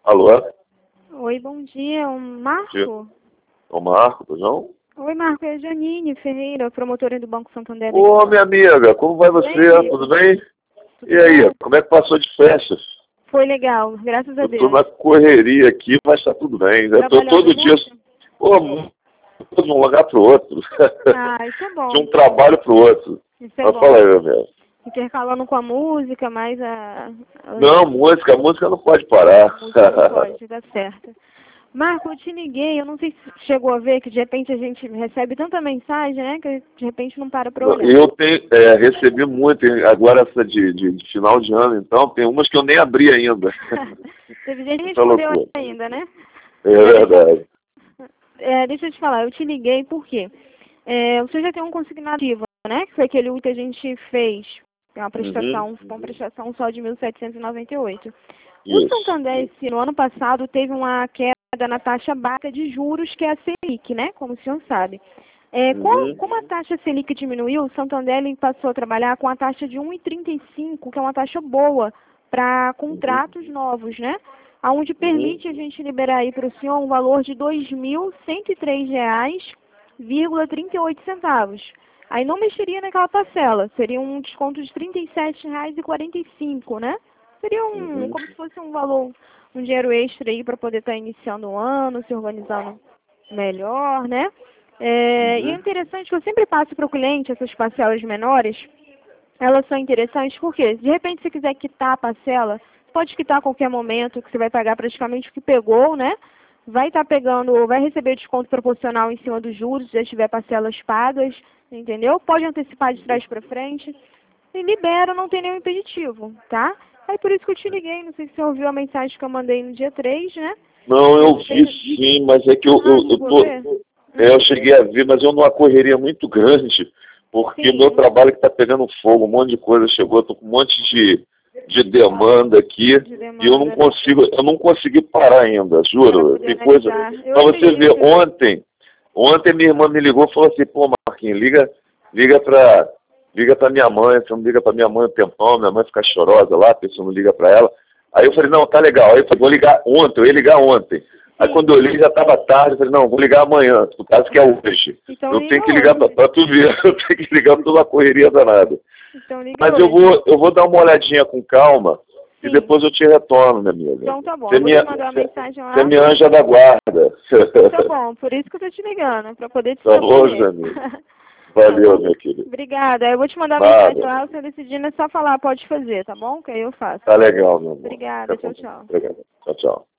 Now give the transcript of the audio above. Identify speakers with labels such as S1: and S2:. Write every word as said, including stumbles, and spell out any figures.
S1: Alô?
S2: Oi, bom dia. O Marco?
S1: O Marco, pois não?
S2: Oi, Marco. É a Janine Ferreira, promotora do Banco Santander.
S1: Ô, minha amiga, como vai você?
S2: Bem,
S1: Tudo bem?
S2: Tudo
S1: E aí,
S2: bem?
S1: como é que passou de festas?
S2: Foi legal, graças a
S1: Eu tô
S2: Deus.
S1: na correria aqui, mas tá tudo bem. Eu tô
S2: Trabalhando
S1: todo dia...
S2: muito?
S1: Pô, muito, de um lugar pro outro.
S2: Ah, isso é bom.
S1: De um trabalho pro outro.
S2: Isso é
S1: Mas
S2: bom.
S1: fala aí, meu.
S2: Intercalando com a música, mas a... a-
S1: Não, música, música não pode parar.
S2: a música não pode, tá certo. Marco, eu te liguei, eu não sei se chegou a ver que de repente a gente recebe tanta mensagem, né, que de repente não para pra olhar.
S1: Eu tenho, é, recebi muito, agora essa de, de, de final de ano, então, tem umas que eu nem abri ainda.
S2: Teve gente que
S1: Essa
S2: respondeu
S1: loucura.
S2: ainda, né?
S1: É verdade.
S2: É, deixa eu te falar, eu te liguei porque é, você já tem um consignativo, né? Que foi aquele U que a gente fez, que é uma prestação,
S1: Uhum.
S2: com prestação só de mil setecentos e noventa e oito. O
S1: Isso.
S2: Santander, esse, no ano passado, teve uma queda na taxa básica de juros, que é a Selic, né? Como o senhor sabe. É,
S1: Uhum.
S2: como, como a taxa Selic diminuiu, o Santander ele passou a trabalhar com a taxa de um vírgula trinta e cinco, que é uma taxa boa para contratos
S1: Uhum.
S2: novos, né? Onde permite a gente liberar aí para o senhor um valor de dois mil cento e três reais e trinta e oito centavos. Aí não mexeria naquela parcela, seria um desconto de trinta e sete reais e quarenta e cinco, né? Seria um,
S1: Uhum.
S2: como se fosse um valor, um dinheiro extra aí para poder estar iniciando o ano, se organizando melhor, né? É, e é
S1: Uhum.
S2: interessante que eu sempre passo para o cliente essas parcelas menores, elas são interessantes porque, de repente, se quiser quitar a parcela, pode quitar a qualquer momento, que você vai pagar praticamente o que pegou, né? Vai estar pegando, vai receber desconto proporcional em cima dos juros, se já tiver parcelas pagas, entendeu? Pode antecipar de trás para frente. E libera, não tem nenhum impeditivo, tá? Aí por isso que eu te liguei, não sei se você ouviu a mensagem que eu mandei no dia três, né?
S1: Não, eu vi sim, mas é que eu, eu,
S2: Ah,
S1: eu
S2: chegou a
S1: tô.
S2: ver?
S1: É, eu cheguei a ver, mas eu numa correria muito grande, porque
S2: Sim.
S1: meu trabalho que tá pegando fogo, um monte de coisa chegou, eu tô com um monte de, de demanda aqui,
S2: De
S1: e eu não
S2: demanda, né?
S1: consigo, eu não consegui parar ainda,
S2: Para
S1: juro.
S2: poder
S1: Tem coisa.
S2: analisar. Eu
S1: Pra você ver,
S2: acredito.
S1: ontem, ontem minha irmã me ligou e falou assim, pô, Marquinhos, liga, liga pra. Liga pra minha mãe, você não liga pra minha mãe um tempão, minha mãe fica chorosa lá, a pessoa não liga pra ela. Aí eu falei, não, tá legal. Aí eu falei, vou ligar ontem, eu ia ligar ontem. Aí quando eu liguei já estava tarde, eu falei, não, vou ligar amanhã, por causa que é hoje.
S2: Então
S1: Eu
S2: liga
S1: tenho que ligar
S2: hoje.
S1: para tu ver, eu tenho que ligar pela correria danada.
S2: Então liga
S1: Mas
S2: hoje.
S1: eu vou, eu vou dar uma olhadinha com calma
S2: Sim.
S1: e depois eu te retorno, minha amiga.
S2: Então tá bom,
S1: Você
S2: eu
S1: é
S2: vou
S1: minha,
S2: te mandar uma
S1: você,
S2: mensagem lá.
S1: você é minha anja da guarda.
S2: Então tá bom, por isso que eu tô te ligando, pra poder te
S1: Tá bom,
S2: socorrer.
S1: Janine? Valeu, minha querida.
S2: Obrigada. Eu vou te mandar uma
S1: Nada.
S2: mensagem lá, você decidindo é só falar, pode fazer, tá bom? Que aí eu faço.
S1: Tá legal, meu amor.
S2: Obrigada, tchau, tchau.
S1: Obrigado. Tchau, tchau.